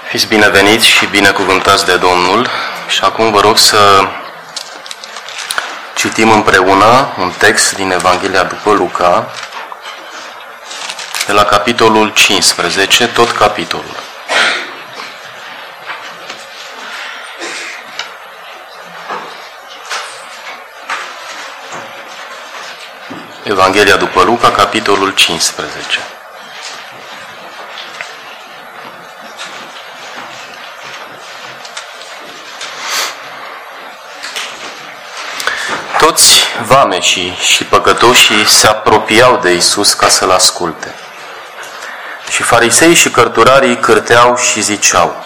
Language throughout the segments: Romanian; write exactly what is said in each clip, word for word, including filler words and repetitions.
Fiți bineveniți și binecuvântați de Domnul. Și acum vă rog să citim împreună un text din Evanghelia după Luca, de la capitolul cincisprezece, tot capitolul. Evanghelia după Luca, capitolul cincisprezece. Toți vameșii și păcătoșii se apropiau de Iisus ca să-L asculte. Și fariseii și cărturarii cârteau și ziceau: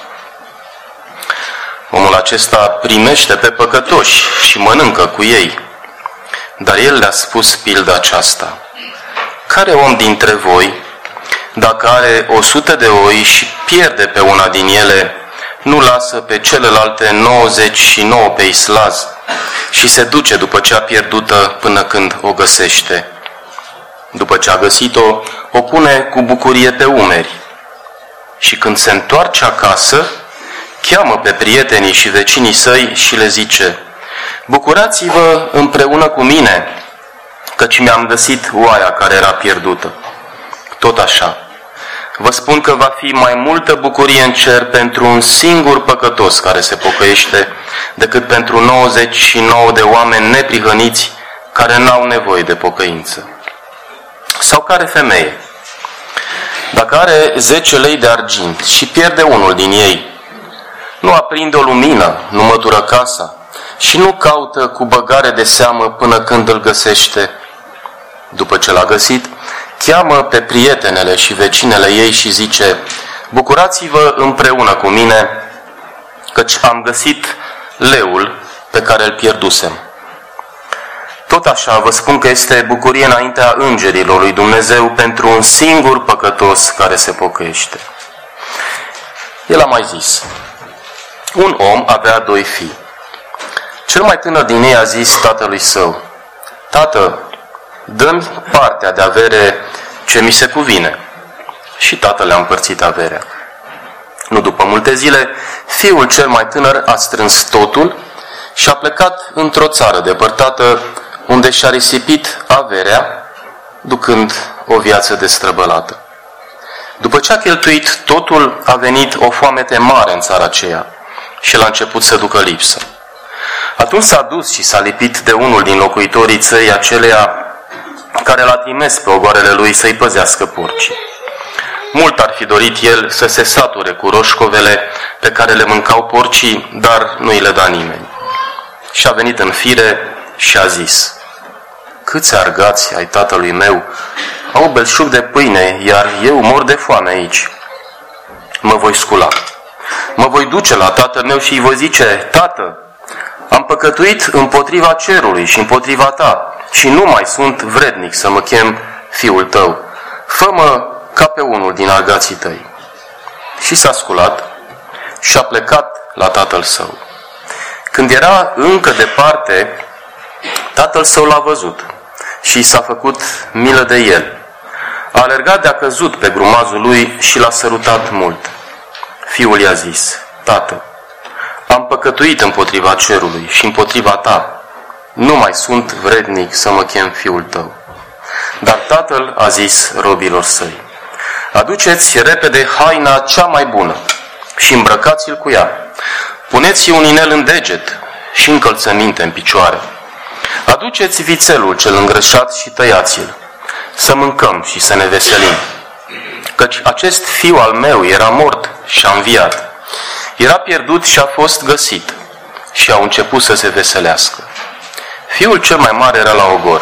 omul acesta primește pe păcătoși și mănâncă cu ei. Dar El le-a spus pilda aceasta: care om dintre voi, dacă are o sută de oi și pierde pe una din ele, nu lasă pe celelalte nouăzeci și nouă pe islaz și se duce după cea pierdută până când o găsește? După ce a găsit-o, o pune cu bucurie pe umeri. Și când se întoarce acasă, cheamă pe prietenii și vecinii săi și le zice: bucurați-vă împreună cu mine, căci mi-am găsit oaia care era pierdută. Tot așa, vă spun că va fi mai multă bucurie în cer pentru un singur păcătos care se pocăiește, decât pentru nouăzeci și nouă de oameni neprihăniți care n-au nevoie de pocăință. Sau care femeie, dacă are zece lei de argint și pierde unul din ei, nu aprinde o lumină, nu mătură casa și nu caută cu băgare de seamă până când îl găsește? După ce l-a găsit, cheamă pe prietenele și vecinele ei și zice: bucurați-vă împreună cu mine, căci am găsit leul pe care îl pierdusem. Tot așa vă spun că este bucurie înaintea îngerilor lui Dumnezeu pentru un singur păcătos care se pocăiește. El a mai zis: un om avea doi fii. Cel mai tânăr din ei a zis tatălui său: tată, dă-mi partea de avere ce mi se cuvine. Și tatăl le-a împărțit averea. Nu după multe zile, fiul cel mai tânăr a strâns totul și a plecat într-o țară depărtată, unde și-a risipit averea, ducând o viață destrăbălată. După ce a cheltuit totul, a venit o foamete mare în țara aceea și el a început să ducă lipsă. Atunci s-a dus și s-a lipit de unul din locuitorii țării aceleia, care l-a trimis pe ogoarele lui să-i păzească porcii. Mult ar fi dorit el să se sature cu roșcovele pe care le mâncau porcii, dar nu îi le da nimeni. Și a venit în fire și a zis: câți argați ai tatălui meu au belșug de pâine, iar eu mor de foame aici. Mă voi scula, mă voi duce la tatăl meu și îi voi zice: tată, am păcătuit împotriva cerului și împotriva ta și nu mai sunt vrednic să mă chem fiul tău. Fă-mă ca pe unul din argații tăi. Și s-a sculat și a plecat la tatăl său. Când era încă departe, tatăl său l-a văzut și s-a făcut milă de el. A alergat de-a căzut pe grumazul lui și l-a sărutat mult. Fiul i-a zis: tată, am păcătuit împotriva cerului și împotriva ta. Nu mai sunt vrednic să mă chem fiul tău. Dar tatăl a zis robilor săi: aduceți repede haina cea mai bună și îmbrăcați-l cu ea. Puneți-i un inel în deget și încălțăminte în picioare. Aduceți vițelul cel îngrășat și tăiați-l, să mâncăm și să ne veselim. Căci acest fiu al meu era mort și a înviat. Era pierdut și a fost găsit. Și au început să se veselească. Fiul cel mai mare era la ogor.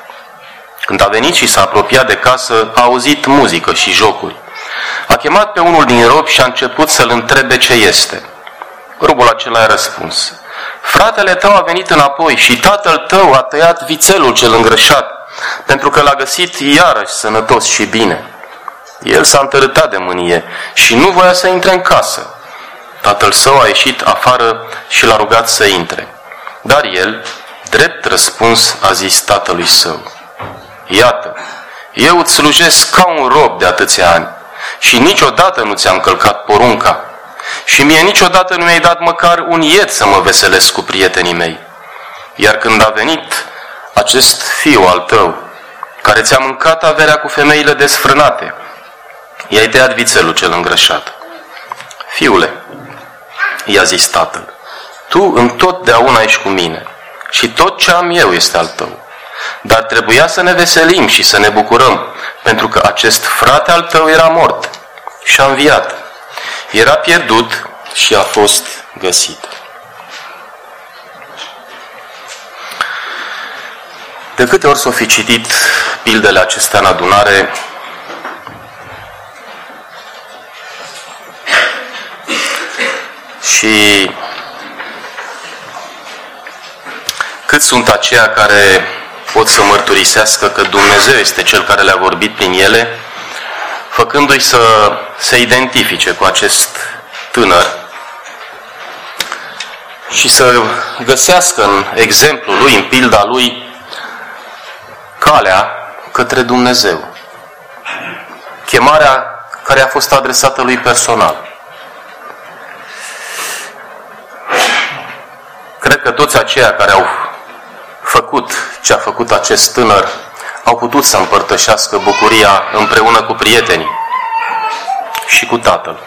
Când a venit și s-a apropiat de casă, a auzit muzică și jocuri. A chemat pe unul din robi și a început să-l întrebe ce este. Robul acela a răspuns: fratele tău a venit înapoi și tatăl tău a tăiat vițelul cel îngrășat, pentru că l-a găsit iarăși sănătos și bine. El s-a întărâtat de mânie și nu voia să intre în casă. Tatăl său a ieșit afară și l-a rugat să intre. Dar el, drept răspuns, a zis tatălui său: iată, eu îți slujesc ca un rob de atâția ani și niciodată nu ți-am călcat porunca. Și mie niciodată nu mi-ai dat măcar un ied să mă veselesc cu prietenii mei. Iar când a venit acest fiu al tău, care ți-a mâncat averea cu femeile desfrânate, i-ai tăiat vițelul cel îngrășat. Fiule, i-a zis tatăl, tu întotdeauna ești cu mine și tot ce am eu este al tău. Dar trebuia să ne veselim și să ne bucurăm, pentru că acest frate al tău era mort și a înviat. Era pierdut și a fost găsit. De câte ori s-au fi citit pildele acestea în adunare, și cât sunt aceia care pot să mărturisească că Dumnezeu este Cel care le-a vorbit prin ele, făcându-i să se identifice cu acest tânăr și să găsească în exemplul lui, în pilda lui, calea către Dumnezeu. Chemarea care a fost adresată lui personal. Cred că toți aceia care au făcut ce a făcut acest tânăr au putut să împărtășească bucuria împreună cu prietenii și cu Tatăl.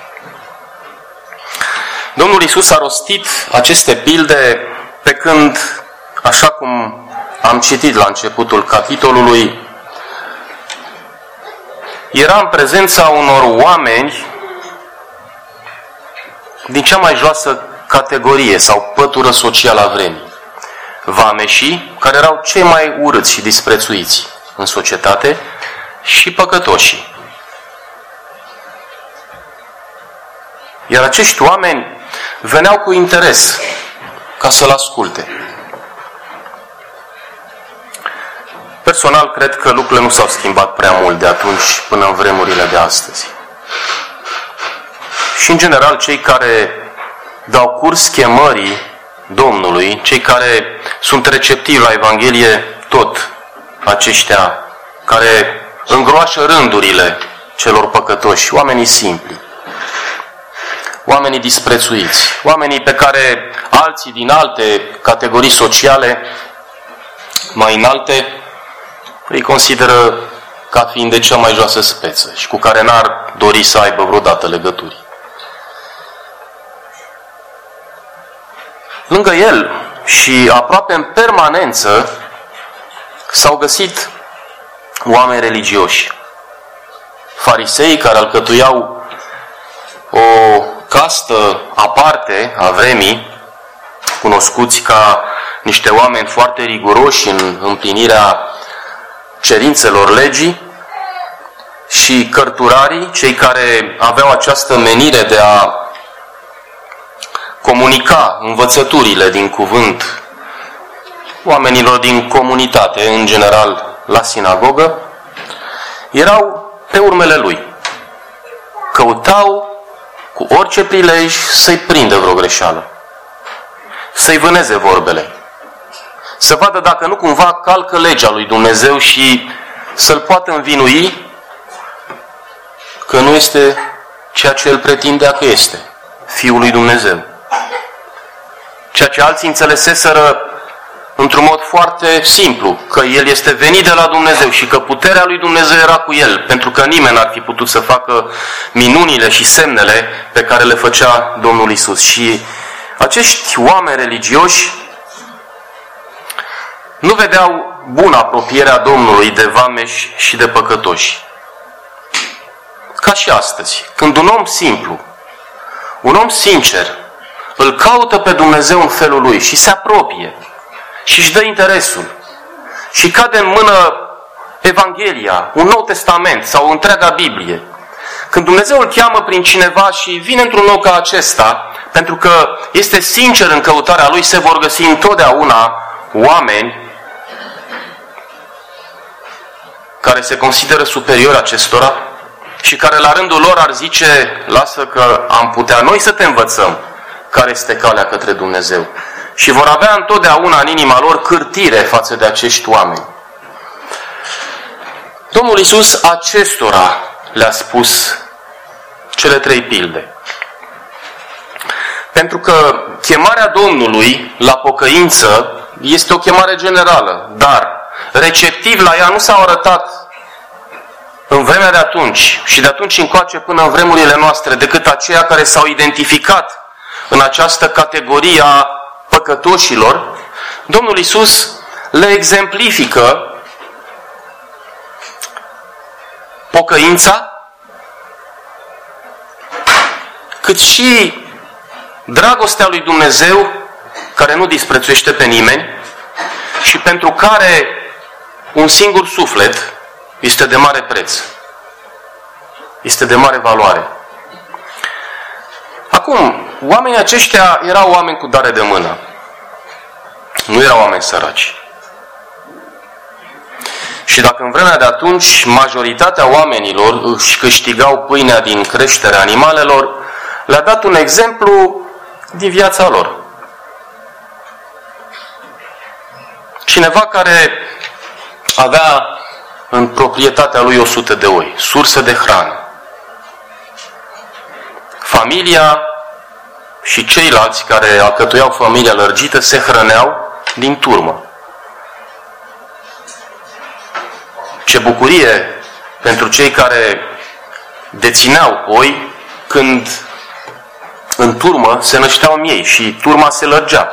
Domnul Iisus a rostit aceste pilde pe când, așa cum am citit la începutul capitolului, era în prezența unor oameni din cea mai joasă categorie sau pătură socială a vremii. Vameșii, care erau cei mai urâți și disprețuiți în societate, și păcătoșii. Iar acești oameni veneau cu interes ca să-l asculte. Personal, cred că lucrurile nu s-au schimbat prea mult de atunci până în vremurile de astăzi. Și, în general, cei care dau curs chemării Domnului, cei care sunt receptivi la Evanghelie, tot aceștia care îngroașă rândurile celor păcătoși, oamenii simpli, oamenii disprețuiți, oamenii pe care alții din alte categorii sociale mai înalte îi consideră ca fiind de cea mai joasă speță și cu care n-ar dori să aibă vreodată legături. Lângă el și aproape în permanență s-au găsit oameni religioși, farisei care alcătuiau o castă aparte a vremii, cunoscuți ca niște oameni foarte riguroși în împlinirea cerințelor legii, și cărturarii, cei care aveau această menire de a comunica învățăturile din cuvânt oamenilor din comunitate, în general la sinagogă, erau pe urmele lui. Căutau cu orice prilej să-i prindă vreo greșeală, să-i vâneze vorbele, să vadă dacă nu cumva calcă legea lui Dumnezeu și să-l poată învinui că nu este ceea ce el pretindea că este, Fiul lui Dumnezeu. Ceea ce alții înțeleseseră într-un mod foarte simplu, că el este venit de la Dumnezeu și că puterea lui Dumnezeu era cu el, pentru că nimeni n-ar fi putut să facă minunile și semnele pe care le făcea Domnul Iisus. Și acești oameni religioși nu vedeau bună apropierea Domnului de vameși și de păcătoși. Ca și astăzi, când un om simplu, un om sincer, îl caută pe Dumnezeu în felul lui și se apropie și își dă interesul și cade în mână Evanghelia, un Nou Testament sau întreaga Biblie. Când Dumnezeu îl cheamă prin cineva și vine într-un loc ca acesta, pentru că este sincer în căutarea lui, se vor găsi întotdeauna oameni care se consideră superiori acestora și care la rândul lor ar zice: lasă că am putea noi să te învățăm care este calea către Dumnezeu. Și vor avea întotdeauna în inima lor cârtire față de acești oameni. Domnul Iisus acestora le-a spus cele trei pilde. Pentru că chemarea Domnului la pocăință este o chemare generală, dar receptiv la ea nu s-au arătat în vremea de atunci și de atunci încoace până în vremurile noastre decât aceia care s-au identificat în această categorie a păcătoșilor. Domnul Iisus le exemplifică pocăința, cât și dragostea lui Dumnezeu, care nu disprețuiește pe nimeni și pentru care un singur suflet este de mare preț, este de mare valoare. Acum, oamenii aceștia erau oameni cu dare de mână. Nu erau oameni săraci. Și dacă în vremea de atunci majoritatea oamenilor își câștigau pâinea din creșterea animalelor, le-a dat un exemplu din viața lor. Cineva care avea în proprietatea lui o sută de oi, sursă de hrană. Familia și ceilalți care alcătuiau familia lărgită se hrăneau din turmă. Ce bucurie pentru cei care dețineau oi când în turmă se nășteau miei și turma se lărgea.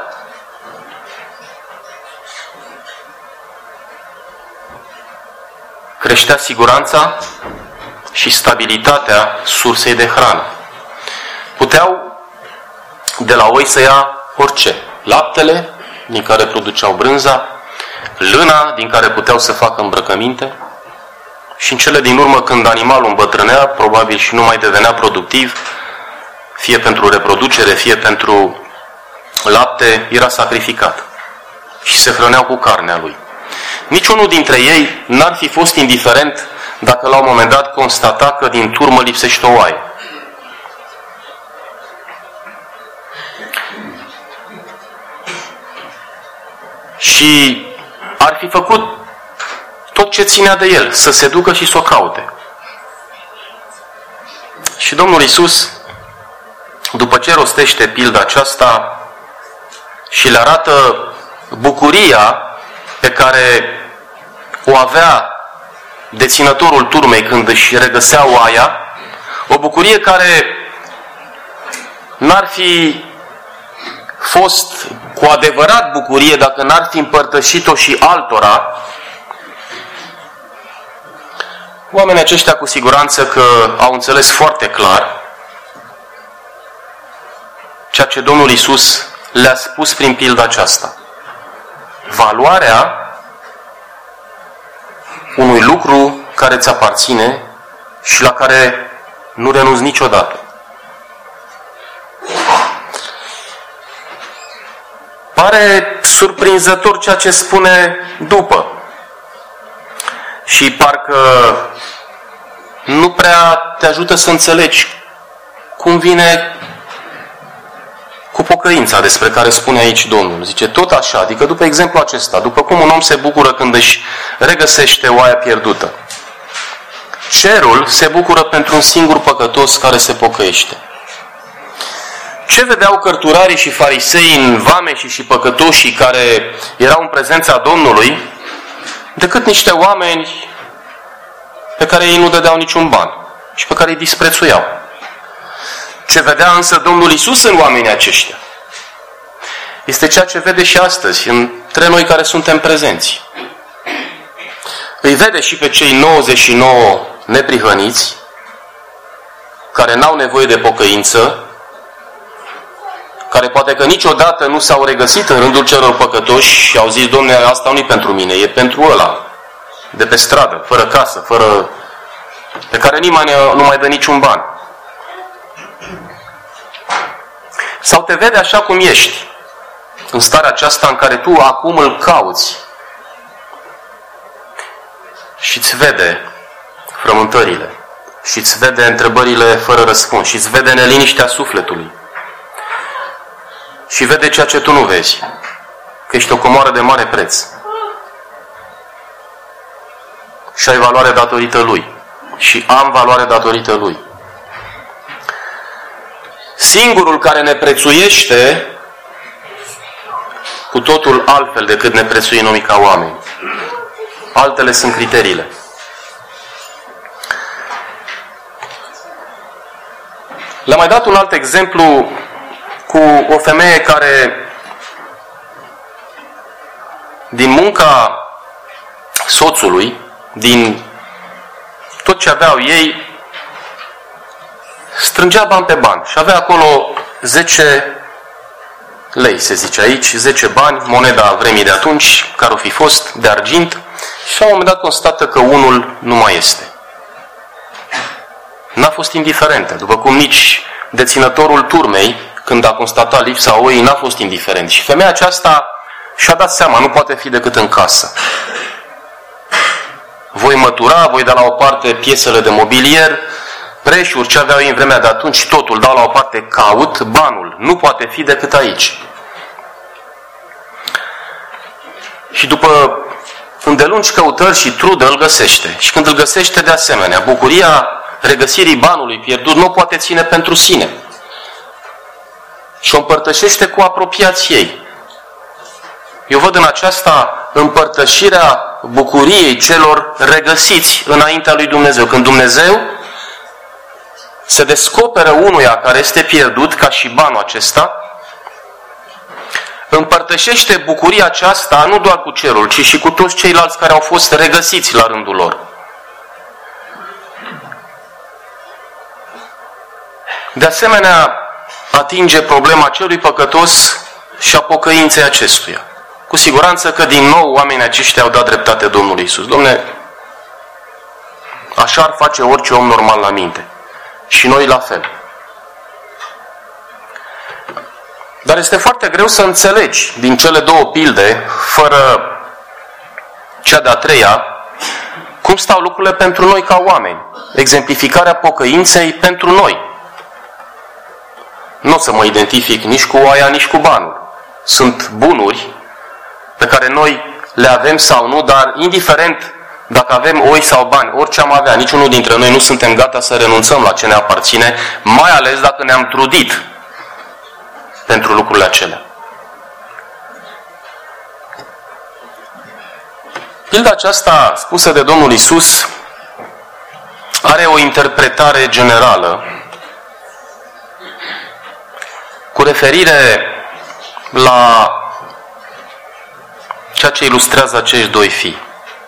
Creștea siguranța și stabilitatea sursei de hrană. Puteau de la oi să ia orice. Laptele, din care produceau brânza, lâna, din care puteau să facă îmbrăcăminte, și în cele din urmă, când animalul îmbătrânea, probabil și nu mai devenea productiv, fie pentru reproducere, fie pentru lapte, era sacrificat. Și se hrăneau cu carnea lui. Niciunul dintre ei n-ar fi fost indiferent dacă la un moment dat constata că din turmă lipsește o oaie. Și ar fi făcut tot ce ținea de el, să se ducă și să o caute. Și Domnul Iisus, după ce rostește pilda aceasta și le arată bucuria pe care o avea deținătorul turmei când își regăsea oaia, o bucurie care n-ar fi fost cu adevărat bucurie dacă n-ar fi împărtășit-o și altora. Oamenii aceștia cu siguranță că au înțeles foarte clar ceea ce Domnul Iisus le-a spus prin pilda aceasta. Valoarea unui lucru care îți aparține și la care nu renunți niciodată. Pare surprinzător ceea ce spune după. Și parcă nu prea te ajută să înțelegi cum vine cu pocăința despre care spune aici Domnul. Zice, tot așa, adică după exemplu acesta, după cum un om se bucură când își regăsește oaia pierdută. Cerul se bucură pentru un singur păcătos care se pocăiește. Ce vedeau cărturarii și farisei în vameșii și păcătoșii care erau în prezența Domnului, decât niște oameni pe care ei nu dădeau niciun ban și pe care îi disprețuiau. Ce vedea însă Domnul Iisus în oamenii aceștia este ceea ce vede și astăzi între noi care suntem prezenți. Îi vede și pe cei nouăzeci și nouă neprihăniți care n-au nevoie de pocăință, care poate că niciodată nu s-au regăsit în rândul celor păcătoși și au zis, Dom'le, asta nu e pentru mine, e pentru ăla de pe stradă, fără casă, fără pe care nimeni nu mai dă niciun ban. Sau te vede așa cum ești, în starea aceasta în care tu acum îl cauți și îți vede frământările și îți vede întrebările fără răspuns și îți vede neliniștea sufletului și vede ceea ce tu nu vezi, că ești o comoară de mare preț și ai valoare datorită Lui și am valoare datorită Lui. singurul care ne prețuiește cu totul altfel decât ne prețuim noi ca oameni. Altele sunt criteriile. Le-am mai dat un alt exemplu cu o femeie care din munca soțului, din tot ce aveau ei, strângea bani pe bani și avea acolo zece lei, se zice aici, zece bani, moneda vremii de atunci, care o fi fost, de argint, și la un moment dat constată că unul nu mai este. N-a fost indiferentă, după cum nici deținătorul turmei, când a constatat lipsa oii, n-a fost indiferent. Și femeia aceasta și-a dat seama, nu poate fi decât în casă. Voi mătura, voi da la o parte piesele de mobilier, preșuri, ce aveau ei în vremea de atunci, totul dau la o parte, caut, banul nu poate fi decât aici. Și după îndelungi căutări și trudă îl găsește. Și când îl găsește, de asemenea, bucuria regăsirii banului pierdut nu poate ține pentru sine. Și o împărtășește cu apropiații ei. Eu văd în aceasta împărtășirea bucuriei celor regăsiți înaintea lui Dumnezeu. Când Dumnezeu se descoperă unuia care este pierdut, ca și banul acesta, împărtășește bucuria aceasta nu doar cu cerul, ci și cu toți ceilalți care au fost regăsiți la rândul lor. De asemenea, atinge problema celui păcătos și a pocăinței acestuia. Cu siguranță că din nou oamenii aceștia au dat dreptate Domnului Iisus. Dom'le, așa ar face orice om normal la minte. Și noi la fel. Dar este foarte greu să înțelegi din cele două pilde, fără cea de-a treia, cum stau lucrurile pentru noi ca oameni. Exemplificarea pocăinței pentru noi. Nu o să mă identific nici cu oaia, nici cu banul. Sunt bunuri pe care noi le avem sau nu, dar indiferent dacă avem oi sau bani, orice am avea, niciunul dintre noi nu suntem gata să renunțăm la ce ne aparține, mai ales dacă ne-am trudit pentru lucrurile acelea. Pilda aceasta spusă de Domnul Iisus are o interpretare generală cu referire la ceea ce ilustrează acești doi fii.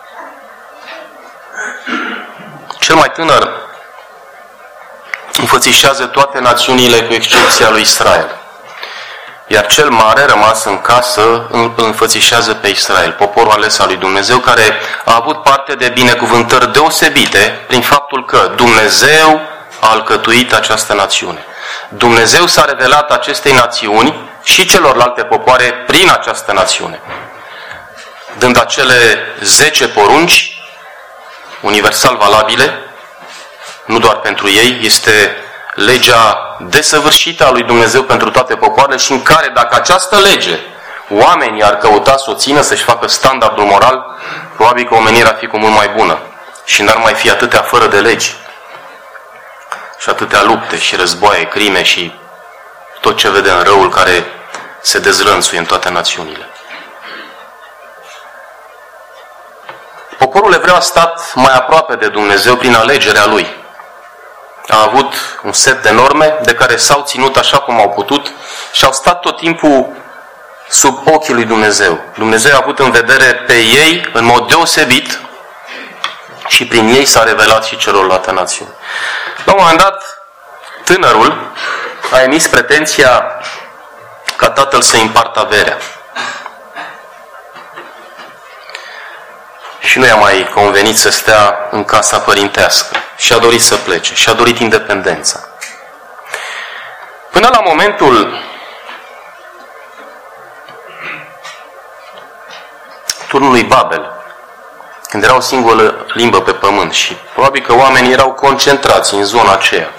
Cel mai tânăr înfățișează toate națiunile cu excepția lui Israel. Iar cel mare, rămas în casă, îl înfățișează pe Israel, poporul ales al lui Dumnezeu, care a avut parte de binecuvântări deosebite prin faptul că Dumnezeu a alcătuit această națiune. Dumnezeu s-a revelat acestei națiuni și celorlalte popoare prin această națiune, dând acele zece porunci universal valabile, nu doar pentru ei, este legea desăvârșită a lui Dumnezeu pentru toate popoarele și în care, dacă această lege oamenii ar căuta să o țină, să-și facă standardul moral, probabil că omenirea ar fi cu mult mai bună și n-ar mai fi atâtea fără de legi și atâtea lupte și războaie, crime și tot ce vedem, răul care se dezrănțuie în toate națiunile. Poporul evreu a stat mai aproape de Dumnezeu prin alegerea lui. A avut un set de norme de care s-au ținut așa cum au putut și au stat tot timpul sub ochii lui Dumnezeu. Dumnezeu a avut în vedere pe ei în mod deosebit și prin ei s-a revelat și celorlalte națiuni. La un moment dat, tânărul a emis pretenția ca tatăl să împartă averea. Și nu i-a mai convenit să stea în casa părintească. Și a dorit să plece. Și a dorit independența. Până la momentul turnului Babel, când era o singură limbă pe pământ și probabil că oamenii erau concentrați în zona aceea.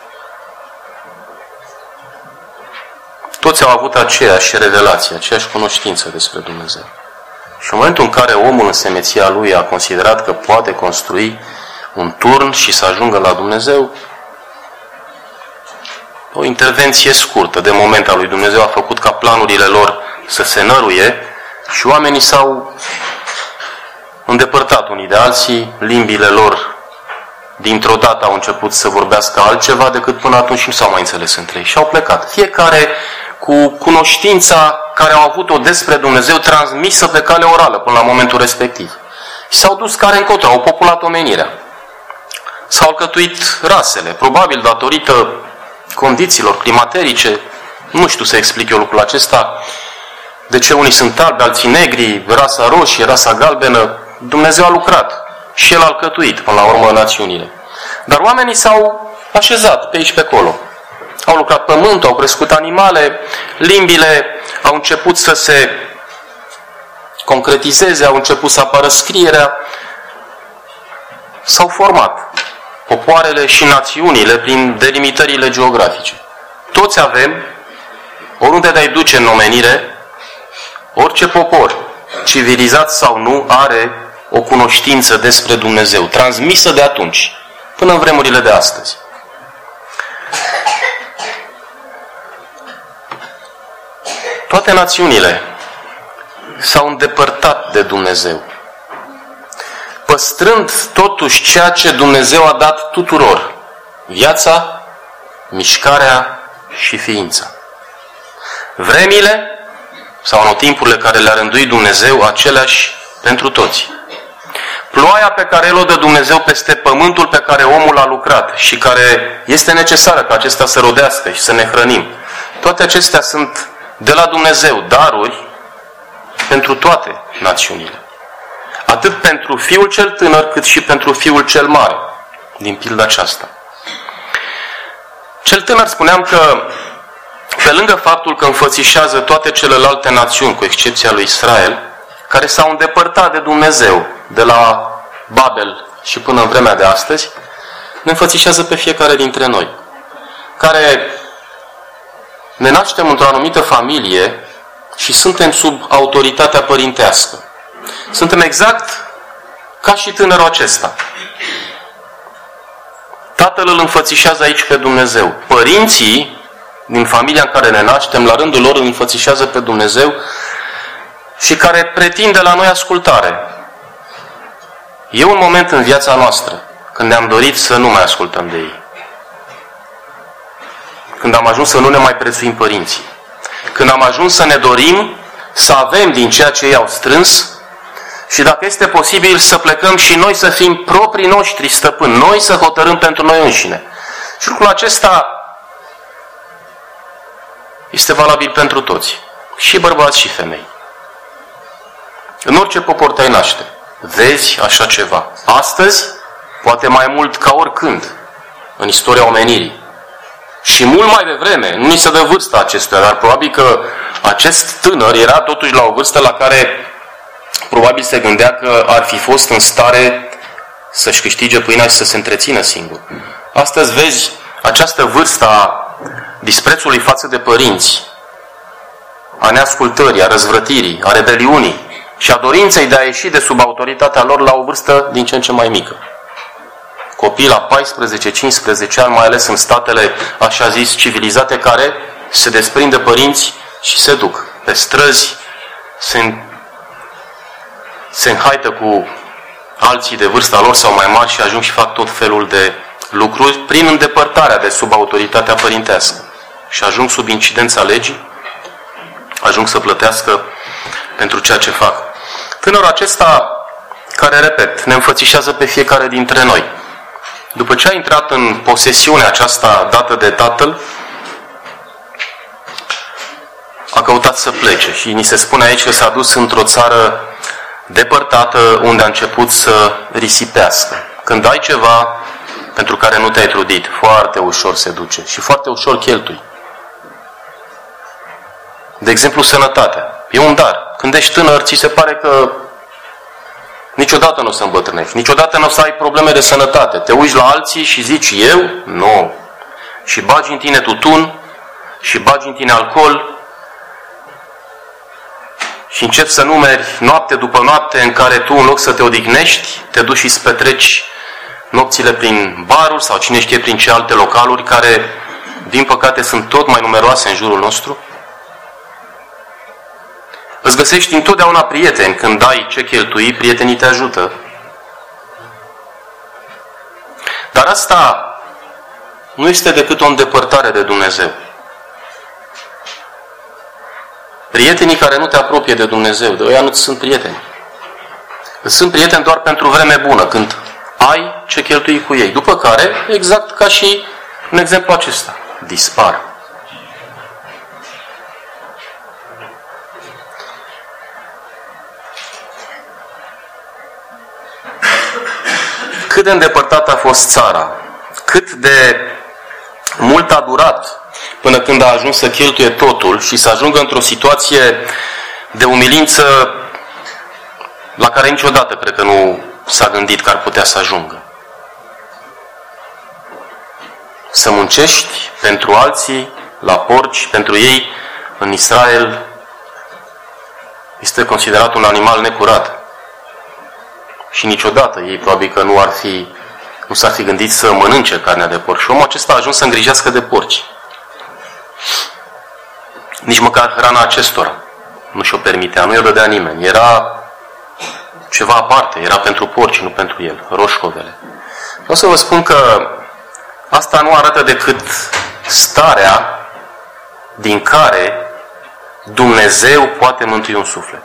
Toți au avut aceeași revelație, aceeași cunoștință despre Dumnezeu. Și în momentul în care omul în semeția lui a considerat că poate construi un turn și să ajungă la Dumnezeu, o intervenție scurtă de moment al lui Dumnezeu a făcut ca planurile lor să se năruie și oamenii s-au îndepărtat unii de alții, limbile lor dintr-o dată au început să vorbească altceva decât până atunci și nu s-au mai înțeles între ei și au plecat. Fiecare cu cunoștința care au avut-o despre Dumnezeu transmisă pe cale orală până la momentul respectiv. Și s-au dus care încotro, au populat omenirea. S-au alcătuit rasele, probabil datorită condițiilor climaterice, nu știu să explic eu lucrul acesta, de ce unii sunt albi, alții negri, rasa roșie, rasa galbenă, Dumnezeu a lucrat și El a alcătuit până la urmă națiunile. Dar oamenii s-au așezat pe aici pe acolo. Au lucrat pământul, au crescut animale, limbile au început să se concretizeze, au început să apară scrierea, s-au format popoarele și națiunile prin delimitările geografice. Toți avem, oriunde te-ai duce în omenire, orice popor, civilizat sau nu, are o cunoștință despre Dumnezeu, transmisă de atunci, până în vremurile de astăzi. Toate națiunile s-au îndepărtat de Dumnezeu, păstrând totuși ceea ce Dumnezeu a dat tuturor, viața, mișcarea și ființa. Vremile sau anotimpurile care le-a rânduit Dumnezeu, aceleași pentru toți. Ploaia pe care El o dă Dumnezeu peste pământul pe care omul a lucrat și care este necesară ca acesta să rodească și să ne hrănim. Toate acestea sunt de la Dumnezeu daruri pentru toate națiunile. Atât pentru fiul cel tânăr, cât și pentru fiul cel mare, din pilda aceasta. Cel tânăr, spuneam că, pe lângă faptul că înfățișează toate celelalte națiuni, cu excepția lui Israel, care s-au îndepărtat de Dumnezeu, de la Babel și până în vremea de astăzi, ne înfățișează pe fiecare dintre noi, care ne naștem într-o anumită familie și suntem sub autoritatea părintească. Suntem exact ca și tânărul acesta. Tatăl îl înfățișează aici pe Dumnezeu. Părinții din familia în care ne naștem, la rândul lor îl înfățișează pe Dumnezeu și care pretinde la noi ascultare. E un moment în viața noastră când ne-am dorit să nu mai ascultăm de ei. Când am ajuns să nu ne mai prețuim părinții. Când am ajuns să ne dorim să avem din ceea ce ei au strâns și dacă este posibil să plecăm și noi să fim proprii noștri stăpâni, noi să hotărâm pentru noi înșine. Și lucrul acesta este valabil pentru toți, și bărbați și femei. În orice popor te-ai naște, vezi așa ceva. Astăzi, poate mai mult ca oricând, în istoria omenirii. Și mult mai devreme, nu ni se dă vârsta acestuia, dar probabil că acest tânăr era totuși la o vârstă la care probabil se gândea că ar fi fost în stare să-și câștige pâinea și să se întrețină singur. Astăzi vezi această vârstă a disprețului față de părinți, a neascultării, a răzvrătirii, a rebeliunii și a dorinței de a ieși de sub autoritatea lor la o vârstă din ce în ce mai mică. Copii la paisprezece cincisprezece ani, mai ales în statele așa zis civilizate, care se desprind de părinți și se duc pe străzi, se, se înhaită cu alții de vârsta lor sau mai mari și ajung și fac tot felul de lucruri prin îndepărtarea de sub autoritatea părintească. Și ajung sub incidența legii, ajung să plătească pentru ceea ce fac. Tânărul acesta, care, repet, ne înfățișează pe fiecare dintre noi, după ce a intrat în posesiunea aceasta dată de Tatăl, a căutat să plece. Și ni se spune aici că s-a dus într-o țară depărtată, unde a început să risipească. Când ai ceva pentru care nu te-ai trudit, foarte ușor se duce și foarte ușor cheltui. De exemplu, sănătatea. E un dar. Când ești tânăr, ți se pare că niciodată nu o să îmbătrânești. Niciodată nu o să ai probleme de sănătate. Te uiți la alții și zici, eu? Nu. Și bagi în tine tutun, și bagi în tine alcool, și începi să numeri noapte după noapte în care tu, în loc să te odihnești, te duci și îți petreci nopțile prin baruri sau cine știe prin ce alte localuri care din păcate, sunt tot mai numeroase în jurul nostru. Îți găsești întotdeauna prieteni. Când dai ce cheltui, prietenii te ajută. Dar asta nu este decât o îndepărtare de Dumnezeu. Prietenii care nu te apropie de Dumnezeu, de ăia nu-ți sunt prieteni. Îți sunt prieteni doar pentru vreme bună, când ai ce cheltui cu ei. După care, exact ca și în exemplu acesta, dispar. Cât de îndepărtată a fost țara, cât de mult a durat până când a ajuns să cheltuie totul și să ajungă într-o situație de umilință la care niciodată cred că nu s-a gândit că ar putea să ajungă. Să muncești pentru alții, la porci, pentru ei, în Israel, este considerat un animal necurat. Și niciodată ei probabil că nu ar fi, nu s-ar fi gândit să mănânce carnea de porc. Și omul acesta a ajuns să îngrijească de porci. Nici măcar hrana acestora nu și-o permitea, nu i-o dădea nimeni. Era ceva aparte, era pentru porci, nu pentru el, roșcovele. Vreau să vă spun că asta nu arată decât starea din care Dumnezeu poate mântui un suflet.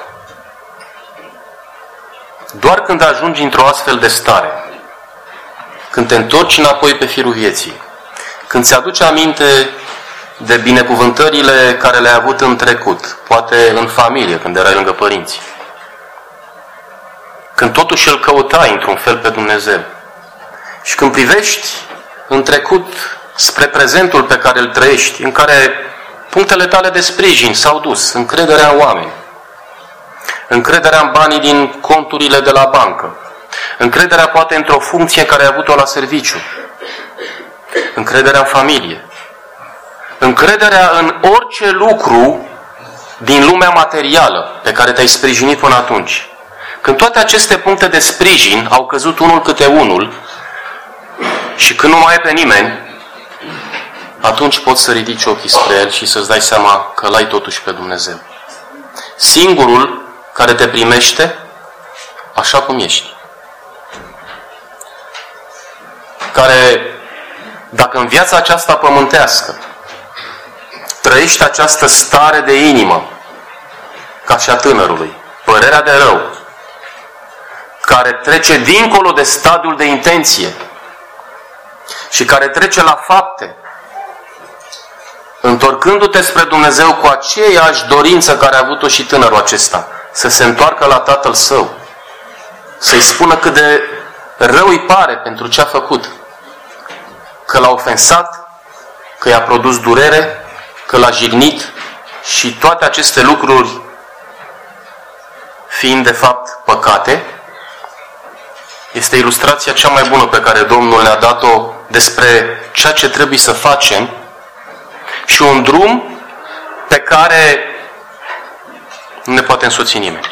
Doar când ajungi într-o astfel de stare, când te întorci înapoi pe firul vieții, când ți aduci aminte de binecuvântările care le-ai avut în trecut, poate în familie, când erai lângă părinți, când totuși îl căutai într-un fel pe Dumnezeu și când privești în trecut spre prezentul pe care îl trăiești, în care punctele tale de sprijin s-au dus, încrederea în oameni, încrederea în banii din conturile de la bancă, încrederea poate într-o funcție care ai avut-o la serviciu, încrederea în familie, încrederea în orice lucru din lumea materială pe care te-ai sprijinit până atunci. Când toate aceste puncte de sprijin au căzut unul câte unul și când nu mai e pe nimeni, atunci poți să ridici ochii spre El și să-ți dai seama că l-ai totuși pe Dumnezeu. Singurul care te primește așa cum ești. Care, dacă în viața aceasta pământească trăiești această stare de inimă, ca și a tânărului, părerea de rău, care trece dincolo de stadiul de intenție și care trece la fapte, întorcându-te spre Dumnezeu cu aceeași dorință care a avut-o și tânărul acesta, să se întoarcă la tatăl său, să-i spună cât de rău îi pare pentru ce a făcut, că l-a ofensat, că i-a produs durere, că l-a jignit și toate aceste lucruri fiind de fapt păcate, este ilustrația cea mai bună pe care Domnul ne-a dat-o despre ceea ce trebuie să facem și un drum pe care nu ne poate însoți nimeni.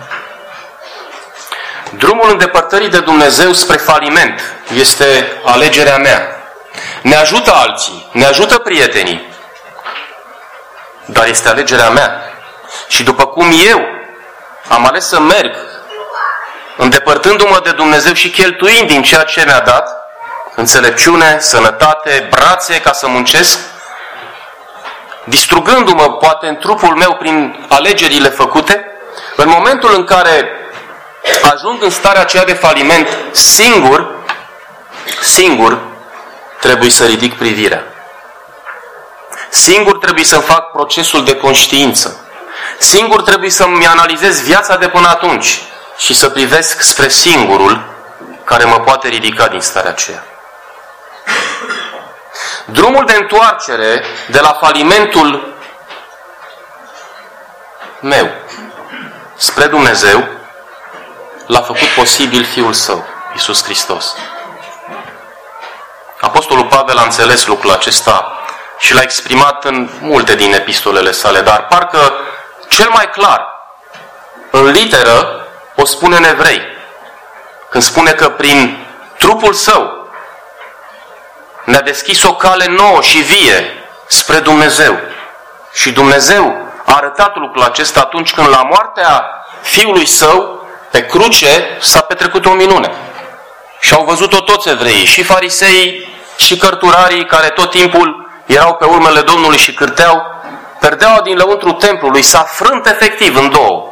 Drumul îndepărtării de Dumnezeu spre faliment este alegerea mea. Ne ajută alții, ne ajută prietenii, dar este alegerea mea. Și după cum eu am ales să merg îndepărtându-mă de Dumnezeu și cheltuind din ceea ce mi-a dat, înțelepciune, sănătate, brațe ca să muncesc, distrugându-mă poate în trupul meu prin alegerile făcute, în momentul în care ajung în starea aceea de faliment, singur, singur trebuie să ridic privirea. Singur trebuie să-mi fac procesul de conștiință. Singur trebuie să-mi analizez viața de până atunci și să privesc spre singurul care mă poate ridica din starea aceea. Drumul de întoarcere de la falimentul meu spre Dumnezeu l-a făcut posibil Fiul Său, Iisus Hristos. Apostolul Pavel a înțeles lucrul acesta și l-a exprimat în multe din epistolele sale, dar parcă cel mai clar, în literă, o spune în Evrei, când spune că prin trupul Său ne-a deschis o cale nouă și vie spre Dumnezeu. Și Dumnezeu a arătat lucrul acesta atunci când la moartea Fiului Său, pe cruce, s-a petrecut o minune. Și au văzut-o toți evreii, și fariseii, și cărturarii care tot timpul erau pe urmele Domnului și cârteau. Perdeaua din lăuntru templului s-a frânt efectiv în două.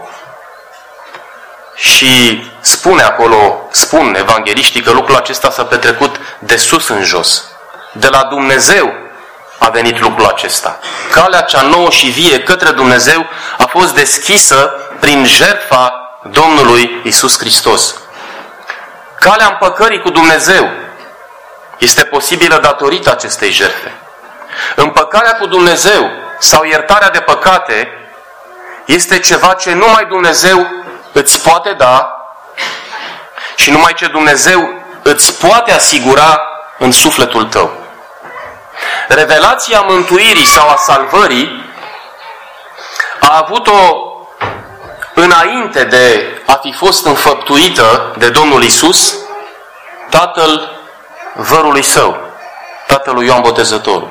Și spune acolo, spun evangheliștii că lucrul acesta s-a petrecut de sus în jos. De la Dumnezeu a venit lucrul acesta. Calea cea nouă și vie către Dumnezeu a fost deschisă prin jertfa Domnului Iisus Hristos. Calea împăcării cu Dumnezeu este posibilă datorită acestei jertfe. Împăcarea cu Dumnezeu sau iertarea de păcate este ceva ce numai Dumnezeu îți poate da și numai ce Dumnezeu îți poate asigura în sufletul tău. Revelația mântuirii sau a salvării a avut-o înainte de a fi fost înfăptuită de Domnul Iisus, tatăl vărului său, tatălui Ioan Botezătorul,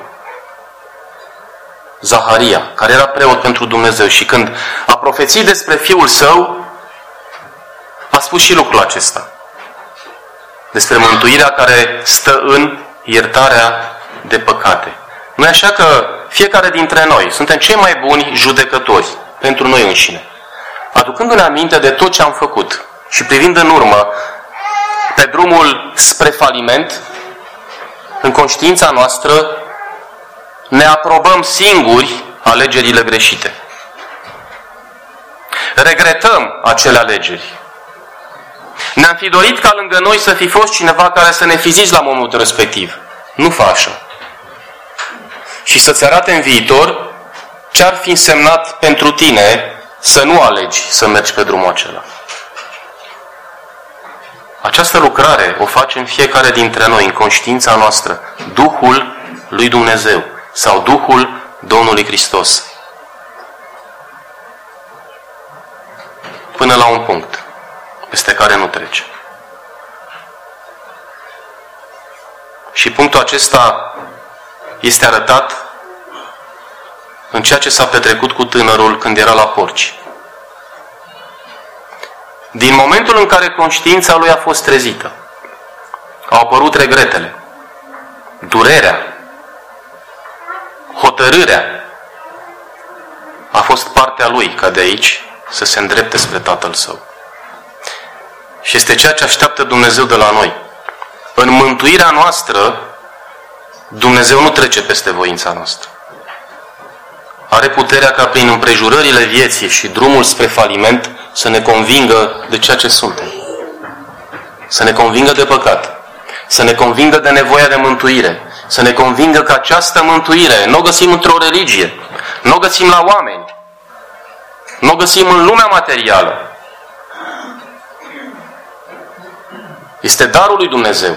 Zaharia, care era preot pentru Dumnezeu, și când a profețit despre Fiul Său, a spus și lucrul acesta, despre mântuirea care stă în iertarea de păcate. Nu e așa că fiecare dintre noi suntem cei mai buni judecători pentru noi înșine, aducându-ne aminte de tot ce am făcut și privind în urmă pe drumul spre faliment, în conștiința noastră ne aprobăm singuri alegerile greșite. Regretăm acele alegeri. Ne-am fi dorit ca lângă noi să fi fost cineva care să ne fi zis la momentul respectiv: nu fă așa. Și să-ți arate în viitor ce ar fi însemnat pentru tine să nu alegi să mergi pe drumul acela. Această lucrare o facem fiecare dintre noi în conștiința noastră. Duhul lui Dumnezeu sau Duhul Domnului Hristos. Până la un punct peste care nu trece. Și punctul acesta este arătat în ceea ce s-a petrecut cu tânărul când era la porci. Din momentul în care conștiința lui a fost trezită, au apărut regretele, durerea, hotărârea. A fost partea lui ca de aici să se îndrepte spre Tatăl Său. Și este ceea ce așteaptă Dumnezeu de la noi. În mântuirea noastră, Dumnezeu nu trece peste voința noastră. Are puterea ca prin împrejurările vieții și drumul spre faliment să ne convingă de ceea ce suntem. Să ne convingă de păcat. Să ne convingă de nevoia de mântuire. Să ne convingă că această mântuire nu o găsim într-o religie. Nu o găsim la oameni. Nu o găsim în lumea materială. Este darul lui Dumnezeu.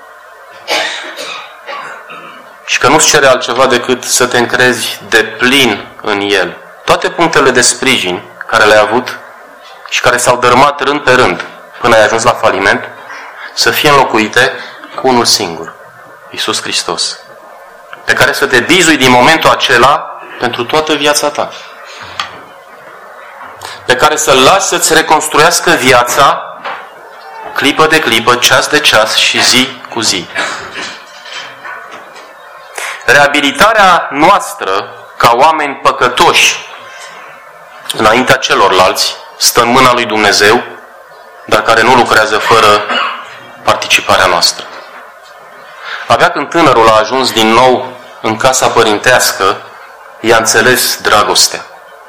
Și că nu-ți cere altceva decât să te încrezi de plin în El. Toate punctele de sprijin care le-ai avut și care s-au dărâmat rând pe rând până ai ajuns la faliment, să fie înlocuite cu unul singur, Iisus Hristos, pe care să te bizui din momentul acela pentru toată viața ta, pe care să-L lași să-ți reconstruiască viața clipă de clipă, ceas de ceas și zi cu zi. Reabilitarea noastră ca oameni păcătoși înaintea celorlalți stă în mâna lui Dumnezeu, dar care nu lucrează fără participarea noastră. Abia când tânărul a ajuns din nou în casa părintească, i-a înțeles dragostea.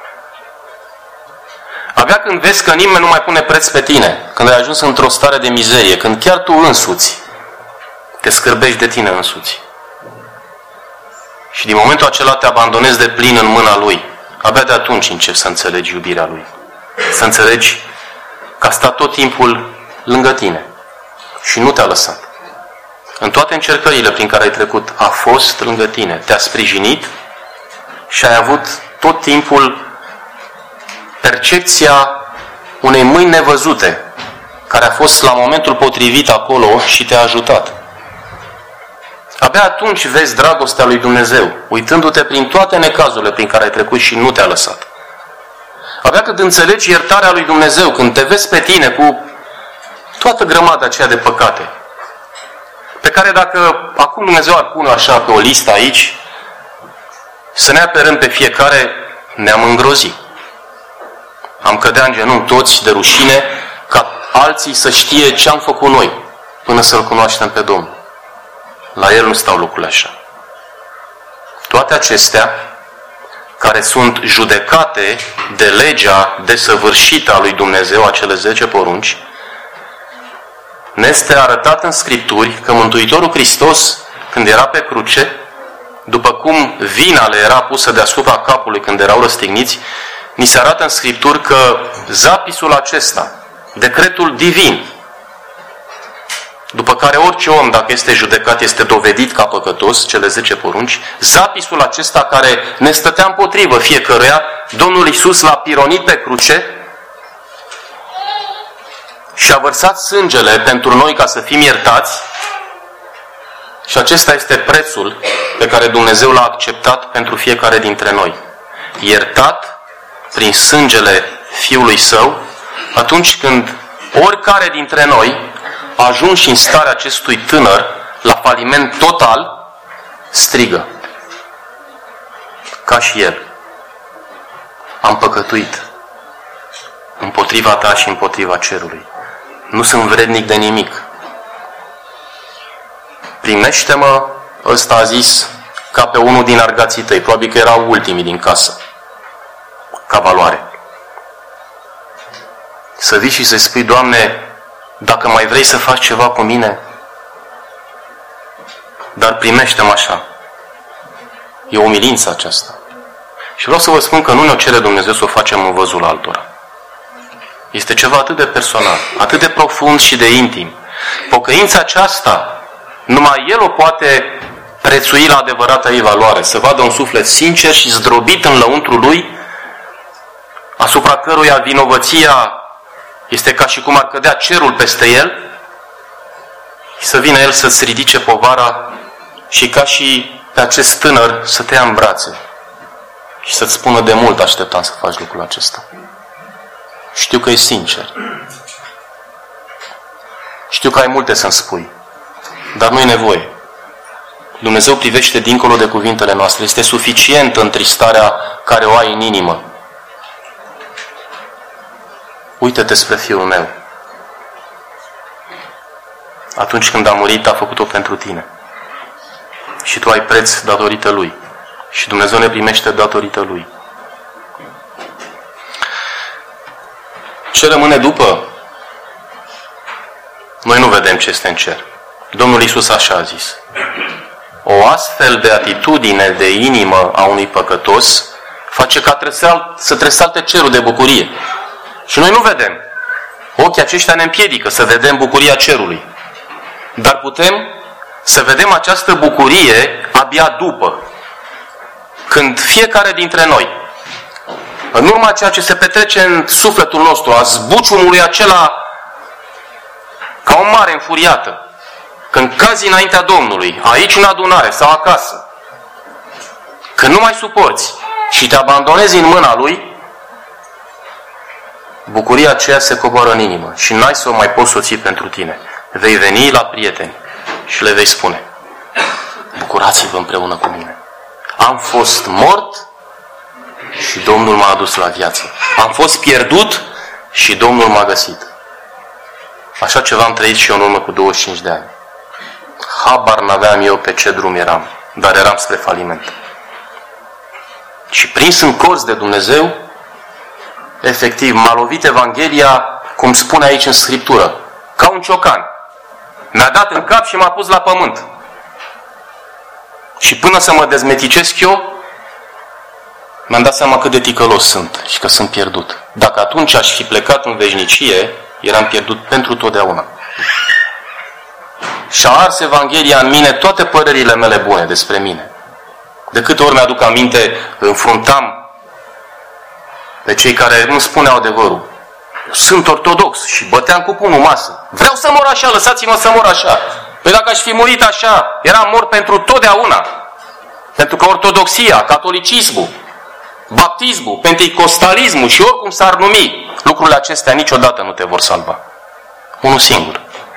Abia când vezi că nimeni nu mai pune preț pe tine, când ai ajuns într-o stare de mizerie, când chiar tu însuți te scârbești de tine însuți. Și din momentul acela te abandonezi de plin în mâna Lui. Abia de atunci începi să înțelegi iubirea Lui. Să înțelegi că a stat tot timpul lângă tine și nu te-a lăsat. În toate încercările prin care ai trecut, a fost lângă tine, te-a sprijinit și ai avut tot timpul percepția unei mâini nevăzute, care a fost la momentul potrivit acolo și te-a ajutat. Abia atunci vezi dragostea lui Dumnezeu, uitându-te prin toate necazurile prin care ai trecut și nu te-a lăsat. Abia când înțelegi iertarea lui Dumnezeu, când te vezi pe tine cu toată grămada aceea de păcate, pe care dacă acum Dumnezeu ar pune așa pe o listă aici, să ne apărăm pe fiecare, ne-am îngrozit. Am cădea în genunchi toți de rușine, ca alții să știe ce am făcut noi, până să-L cunoaștem pe Domnul. La El nu stau lucrurile așa. Toate acestea, care sunt judecate de legea desăvârșită a lui Dumnezeu, acele zece porunci, ne este arătat în Scripturi că Mântuitorul Hristos, când era pe cruce, după cum vina le era pusă deasupra capului când erau răstigniți, ni se arată în Scripturi că zapisul acesta, decretul divin, după care orice om, dacă este judecat, este dovedit ca păcătos, cele zece porunci, zapisul acesta care ne stătea împotrivă fiecăruia, Domnul Iisus l-a pironit pe cruce și a vărsat sângele pentru noi ca să fim iertați, și acesta este prețul pe care Dumnezeu l-a acceptat pentru fiecare dintre noi. Iertat prin sângele Fiului Său, atunci când oricare dintre noi a ajuns și în starea acestui tânăr la faliment total, strigă, ca și el: am păcătuit împotriva ta și împotriva cerului. Nu sunt vrednic de nimic. Primește-mă, ăsta a zis, ca pe unul din argații tăi. Probabil că erau ultimii din casă, ca valoare. Să vii și să-i spui: Doamne, dacă mai vrei să faci ceva cu mine, dar primește-mă așa. E o umilință aceasta. Și vreau să vă spun că nu ne-o cere Dumnezeu să o facem în văzul altora. Este ceva atât de personal, atât de profund și de intim. Pocăința aceasta, numai El o poate prețui la adevărata ei valoare, să vadă un suflet sincer și zdrobit în lăuntru lui, asupra căruia vinovăția este ca și cum ar cădea cerul peste el, și să vină El să-ți ridice povara și ca și pe acest tânăr să te ia în brațe și să-ți spună: de mult așteptam să faci lucrul acesta. Știu că e sincer. Știu că ai multe să-mi spui, dar nu e nevoie. Dumnezeu privește dincolo de cuvintele noastre. Este suficient întristarea care o ai în inimă. Uită-te spre Fiul meu. Atunci când a murit, a făcut-o pentru tine. Și tu ai preț datorită Lui. Și Dumnezeu ne primește datorită Lui. Ce rămâne după? Noi nu vedem ce este în cer. Domnul Iisus așa a zis: o astfel de atitudine de inimă a unui păcătos face ca să tresalte cerul de bucurie. Și noi nu vedem. Ochii aceștia ne împiedică să vedem bucuria cerului. Dar putem să vedem această bucurie abia după. Când fiecare dintre noi, în urma ceea ce se petrece în sufletul nostru, a zbuciumului acela ca o mare înfuriată, când cazi înaintea Domnului, aici în adunare sau acasă, când nu mai suporți și te abandonezi în mâna Lui, bucuria aceea se coboară în inimă și n-ai să o mai poți soți pentru tine. Vei veni la prieteni și le vei spune: bucurați-vă împreună cu mine. Am fost mort și Domnul m-a adus la viață. Am fost pierdut și Domnul m-a găsit. Așa ceva am trăit și eu în urmă cu douăzeci și cinci de ani. Habar n-aveam eu pe ce drum eram, dar eram spre faliment. Și prins în colț de Dumnezeu, efectiv, m-a lovit Evanghelia, cum spune aici în Scriptură, ca un ciocan. Mi-a dat în cap și m-a pus la pământ. Și până să mă dezmeticesc eu, mi-am dat seama cât de ticălos sunt și că sunt pierdut. Dacă atunci aș fi plecat în veșnicie, eram pierdut pentru totdeauna. Și a ars Evanghelia în mine toate părerile mele bune despre mine. De câte ori mi-aduc aminte, înfruntam pe cei care nu spuneau adevărul. Eu sunt ortodox și băteam cu pumnul masă. Vreau să mor așa, lăsați-mă să mor așa. Păi dacă aș fi murit așa, eram mort pentru totdeauna. Pentru că ortodoxia, catolicismul, baptismul, penticostalismul și oricum s-ar numi, lucrurile acestea niciodată nu te vor salva. Unul singur,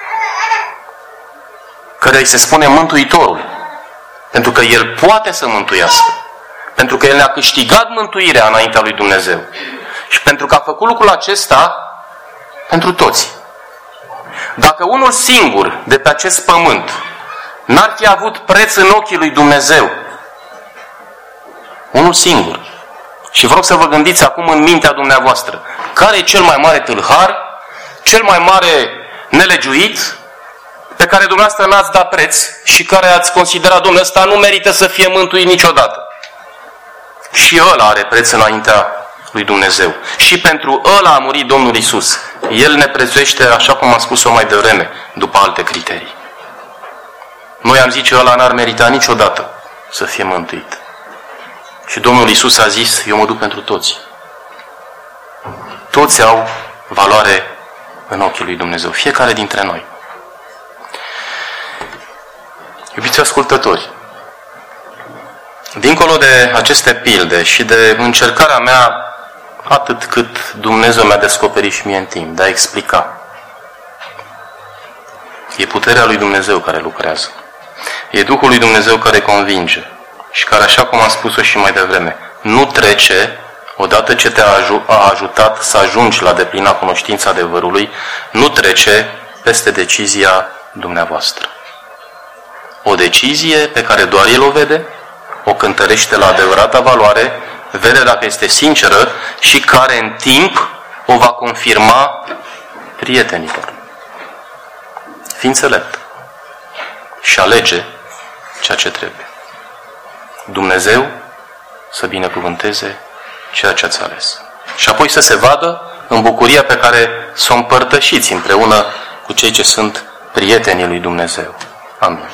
căreia îi se spune Mântuitorul, pentru că El poate să mântuiască, pentru că El ne-a câștigat mântuirea înaintea lui Dumnezeu și pentru că a făcut lucrul acesta pentru toți. Dacă unul singur de pe acest pământ n-ar fi avut preț în ochii lui Dumnezeu, unul singur, și vreau să vă gândiți acum în mintea dumneavoastră, care e cel mai mare tâlhar, cel mai mare nelegiuit, pe care dumneavoastră n-ați dat preț și care ați considerat, domnule, ăsta nu merită să fie mântuit niciodată. Și ăla are preț înaintea lui Dumnezeu. Și pentru ăla a murit Domnul Iisus. El ne prețuiește, așa cum am spus-o mai devreme, după alte criterii. Noi am zice, ăla n-ar merita niciodată să fie mântuit. Și Domnul Iisus a zis, eu mă duc pentru toți. Toți au valoare în ochii lui Dumnezeu. Fiecare dintre noi. Iubiți ascultători, dincolo de aceste pilde și de încercarea mea, atât cât Dumnezeu mi-a descoperit și mie în timp, de a explica, e puterea lui Dumnezeu care lucrează. E Duhul lui Dumnezeu care convinge și care, așa cum am spus-o și mai devreme, nu trece, odată ce te-a ajutat să ajungi la deplina cunoștința adevărului, nu trece peste decizia dumneavoastră. O decizie pe care doar El o vede, o cântărește la adevărata valoare, vede dacă este sinceră și care în timp o va confirma prietenilor. Fii înțelept și alege ceea ce trebuie. Dumnezeu să binecuvânteze ceea ce ați ales. Și apoi să se vadă în bucuria pe care să o împărtășiți împreună cu cei ce sunt prietenii lui Dumnezeu. Amin.